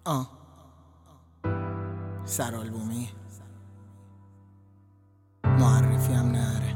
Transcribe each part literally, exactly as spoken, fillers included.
آه سرالبومی معرفی هم نره.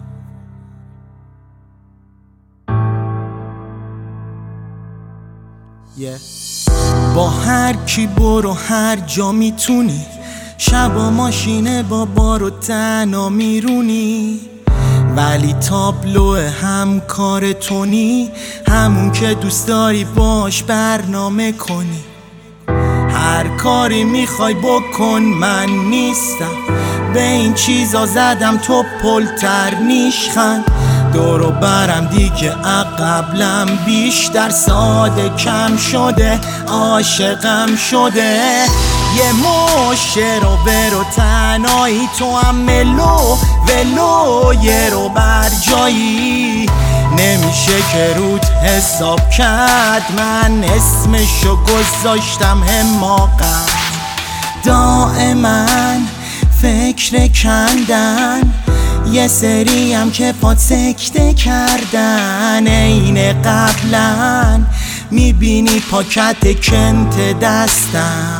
یه با هر کی برو هر جا میتونی، شبا ماشینه با بارو تنها میرونی، ولی تابلو همکار تونی، همون که دوست داری باش برنامه کنی. هر کاری میخوای بکن من نیستم، به این چیزا زدم تو پلتر نیشخن. دورو برم دیگه عقبلم بیشتر ساده کم شده، عاشقم شده. یه مش رو برو تنهایی، تو هم ملو ولو یه رو بر جایی. نمیشه که رود حساب کرد، من اسمشو گذاشتم حماقت. دائما فکر کندن، یه سری هم که پات سکته کردن. عین قبلا میبینی پاکت کنت دستم،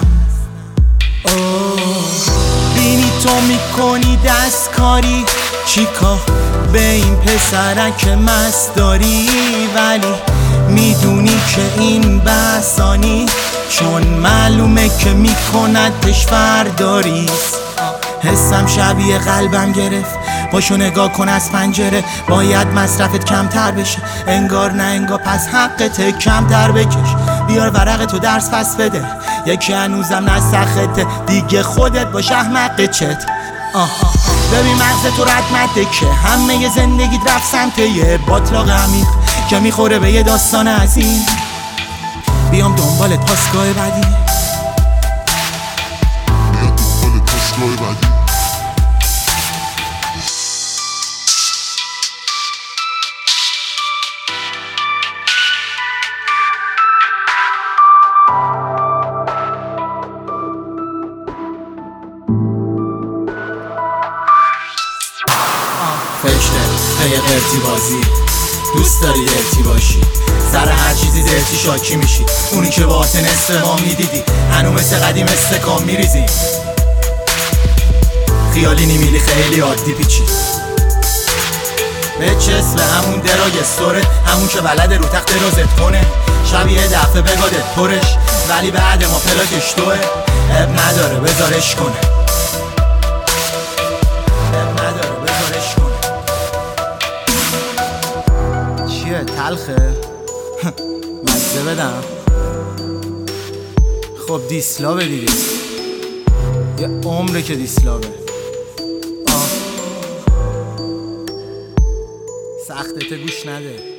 بینی تو میکنی دستکاری، چیکار به این پسرک مست داری. ولی میدونی که این بحثانی، چون معلومه که میکندش فرداریست. حسم شبیه قلبم گرفت، باشو نگاه کن از پنجره. باید مصرفت کمتر بشه، انگار نه انگار، پس حقت کمتر بکش. بیار ورق تو درس پس بده، یکی هنوزم نسخته دیگه، خودت باش احمق چت. آه ببین مغز تو رد مده که همه ی زندگیت رفت سمت یه باطلاق عمیق که میخوره به یه داستان عظیم. بیام دنبالت پاسگاه بعدی، بیام دنبالت پاسگاه بعدی. فکره پی قرتی بازی، دوست داری درتی باشی، سر هر چیزی درتی شاکی میشی. اونی که باعث نصف ما میدیدی، هنو مثل قدیم استکام میریزی. خیالی نیمیلی خیلی عادی پیچی، به چسب همون دراگ استوره، همون که بلده رو تخت رازت کنه. شبیه دفعه بگادت پرش، ولی بعد ما پلاکش توه. اب نداره بذارش کنه، اب نداره بذارش کنه. چیه تلخه؟ مزه بدم؟ خب دیسلابه دیگه، یه عمره که دیسلابه. آه سختته گوش نده.